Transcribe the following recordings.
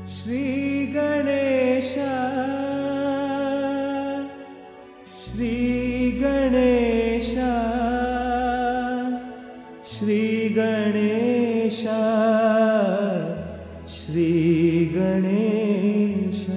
श्री गणेश श्री गणेश श्री गणेश श्री गणेश।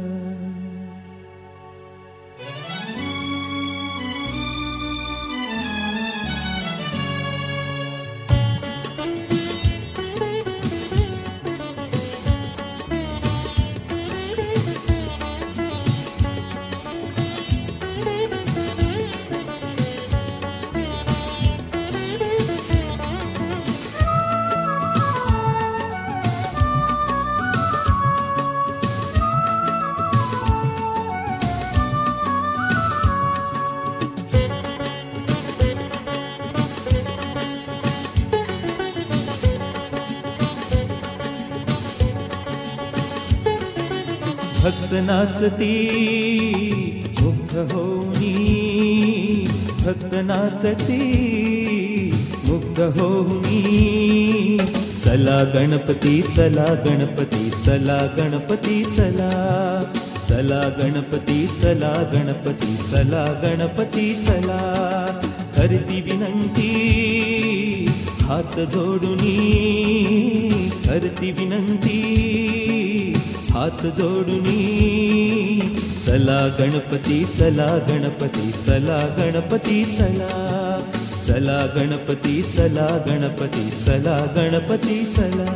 भक्त नाचती मुग्ध होऊनी, भक्त नाचती मुग्ध होऊनी। चला गणपती चला गणपती चला गणपती चला, चला गणपती चला गणपती चला गणपती चला। करती विनंती हात जोडूनी, करती विनंती हात जोडूनी। चला गणपती चला गणपती चला गणपती चला, चला गणपती चला गणपती चला गणपती चला।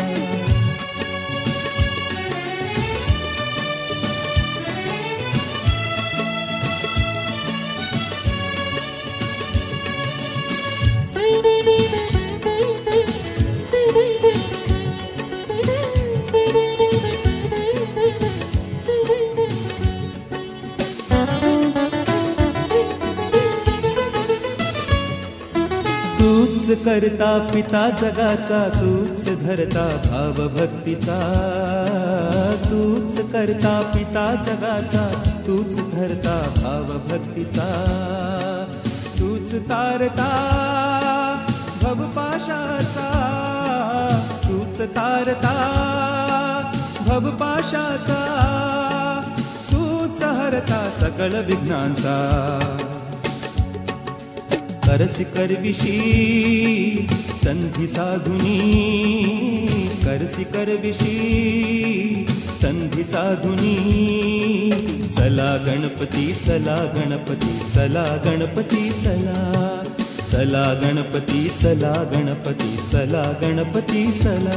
तूच करता पिता जगाचा, तूच धरता भाव भक्तीचा। तूच करता पिता जगाचा, तूच धरता भाव भक्तीचा। तूच तारता भवपाशाचा, तूच तारता भवपाशाचा। तूच हरता सकळ विघ्नांचा। करसी करविशी संधी साधुनी, करसी करविशी संधी साधुनी। चला गणपती चला गणपती चला गणपती चला, चला गणपती चला गणपती चला गणपती चला।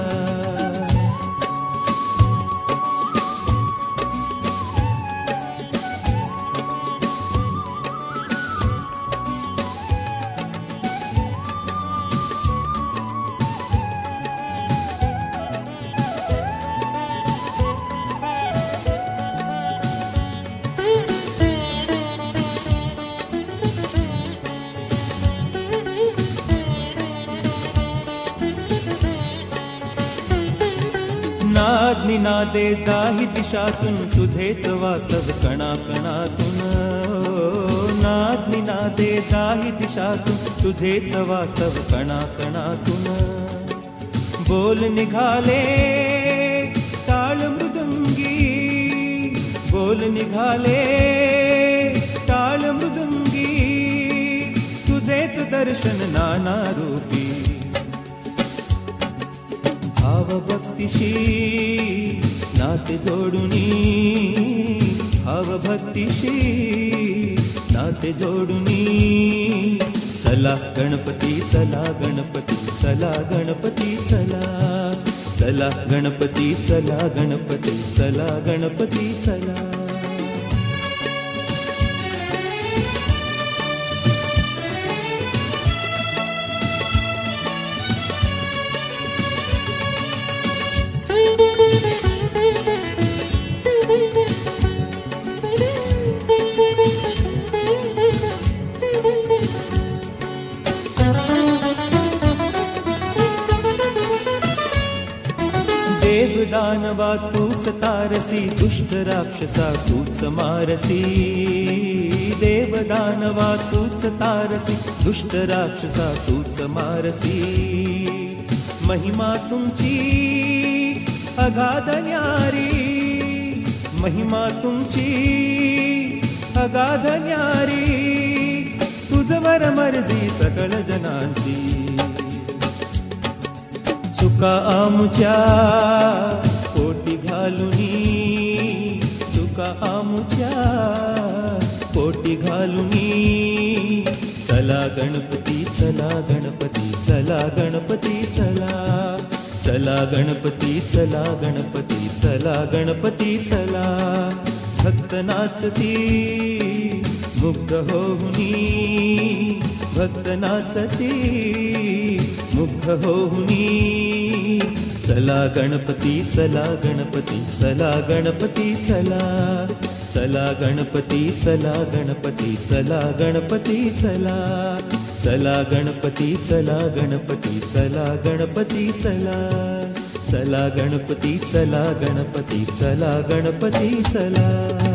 नाद निनादे दाही दिशातून, तुझेच वास्तव कणाकणातून। नाद निनादे दाही दिशातून, तुझेच वास्तव कणाकणातून। बोल निघाले टाळ मृदुंगी, बोल निघाले टाळ मृदुंगी। तुझेच दर्शन नाना रूपी। भाव भक्तीशी नाते जोडूनी, भाव भक्तीशी नाते जोडूनी। चला गणपती चला गणपती चला गणपती चला, चला गणपती चला गणपती चला गणपती चला। देवदानवा तूच तारसी, दुष्ट राक्षसा तूच मारसी। देवदानवा तूच तारसी, दुष्ट राक्षसा तूच मारसी। महिमा तुमची अगाध न्यारी, महिमा तुमची अगाध न्यारी, तुझवर मर्जी सकळ जनांची. चुका आमुच्या पोटी घालुनी, चुका आमुच्या पोटी घालुनी, चला गणपती चला गणपती चला गणपती चला, चला गणपती चला गणपती चला गणपती चला. भक्त नाचती मुग्ध होऊनी, भक्त नाचती मुग्ध होऊनी, चला गणपती चला गणपती चला गणपती चला, चला गणपती चला गणपती चला गणपती चला, चला गणपती चला गणपती चला गणपती चला, चला गणपती चला गणपती चला गणपती चला.